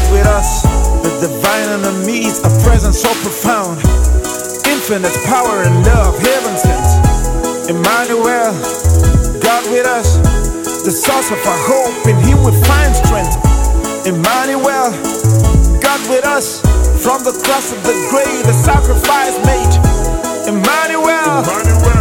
with us, the divine underneath, a presence so profound, infinite power and love, heaven sent. Emmanuel, God with us, the source of our hope, in Him we find strength. Emmanuel, God with us, from the cross of the grave, the sacrifice made. Emmanuel,